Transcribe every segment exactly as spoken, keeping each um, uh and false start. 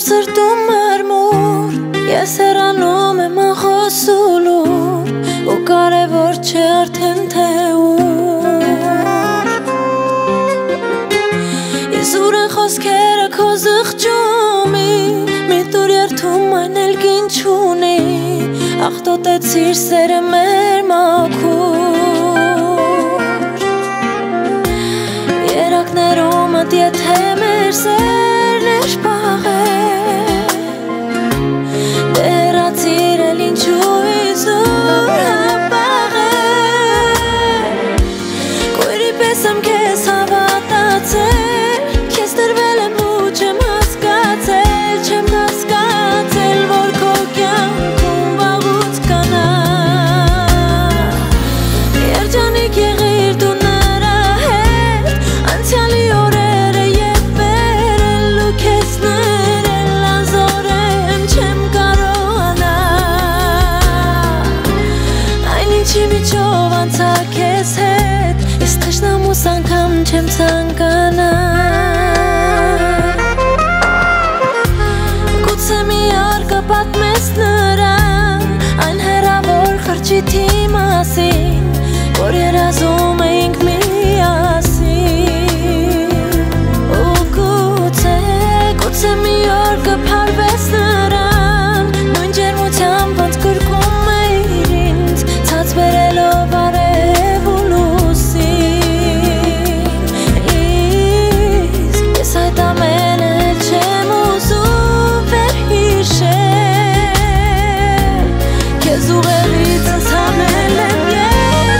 սրտում մարմուր, ես հեռանում եմ ախոսուլուր, ու կարևոր չէ արդեն թե ուր։ Իզուր են խոսքերը քո զղջումի, մի տուր երթում այն էլ գին չունի, աղտոտեցիր սերը մեր մաքուր։ Երակներումդ եթե մեր սերն էր պաղել, դեռացիր էլ ինչու իզուր հապաղել։ Կույրի պես եմ քեզ հավատացել, քեզ տրվել եմ ու չեմ հասկացել, չեմ հասկացել, որ քո կյանքում վաղուց կանա։ Երջանիկ եղիր դու նրա հետ, անցյալի օրերը ետ բերել ու քեզ ներել անզորեմ չեմ կարողանա։ Այն ինչի միջով անցա քեզ հետ, ես թշնամուս անգամ չեմ ցանկանա։ Գուցե մի օր կպատմես նրան այն հեռավոր խրճիթի մասին, որ երազում էինք միասին։ Ու գուցե, գուցե մի օր կփարվես նրան, նույն ջերմությամբ ոնց գրկում էիր ինձ, ցած բերելով արև ու լուսին։ Իսկ ես այդ ամենը չեմ ուզում վերհիշել, քեզ ուղեղից ինձ հանել եմ ես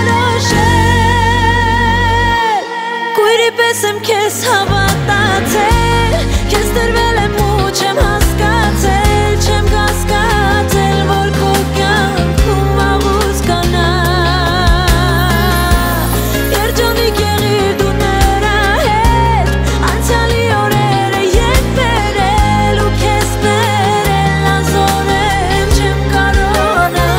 որոշել։ Կույրի պես եմ քեզ հավատացել, քեզ տրվել եմ ու չեմ հասկացել, չեմ հասկացել, որ քո կյանքում վաղուց կանա։ Երջանիկ եղիր դու նրա հետ, անցյալի օրերը ետ բերել ու քեզ ներել անզորեմ չեմ կարողանա։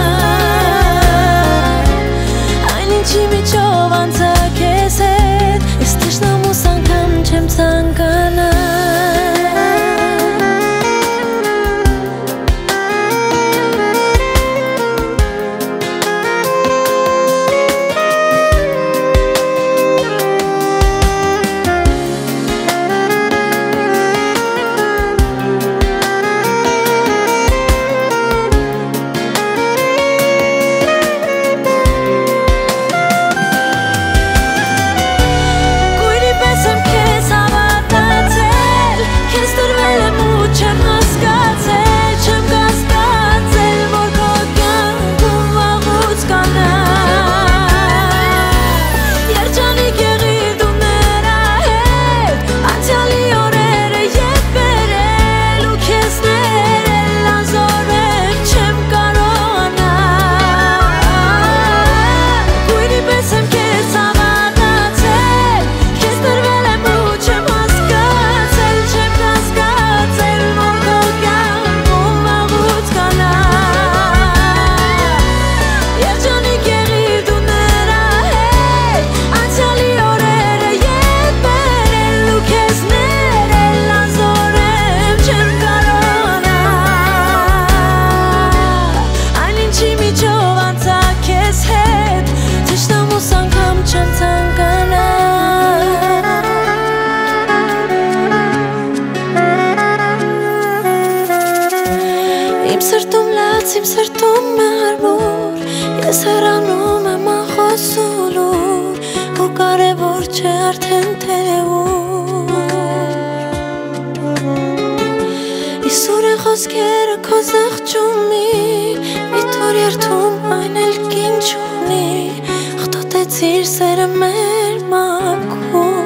Այն ինչի միջով անցա քեզ հետ, ես թշնամուս անգամ չեմ ցանկանա։ Կույրի պես եմ քեզ հավատացել, քեզ տրվել եմ ու չեմ հասկացել, չեմ հասկացել, որ քո կյանքում վաղուց կանա։ Երջանիկ եղիր դու նրա հետ, անցյալի օրերը ետ բերել ու քեզ ներել անզորեմ չեմ կարողանա։ Կույրի պես եմ քեզ հավատացել, քեզ տրվել եմ ու չեմ հասկացել, չեմ հասկացել, որ քո կյանքում վաղուց կանա։ Երջանիկ եղիր դու նրա հետ, անցյալի օրերը ետ բերել ու քեզ ներել անզորեմ չեմ կարողանա։ Այն ինչի միջով անցա քեզ հետ, թշնամուս անգամ չեմ ցանկանա։ Իմ սրտում լաց, իմ սրտում մարմուր, ես հեռանում եմ ախոսուլուր, ու կարևոր չէ արդեն թե ուր։ Իզուր են խոսքերը քո զղջումի, մի տուր երթում այն էլ գին չունի, աղտոտեցիր սերը մեր մաքուր։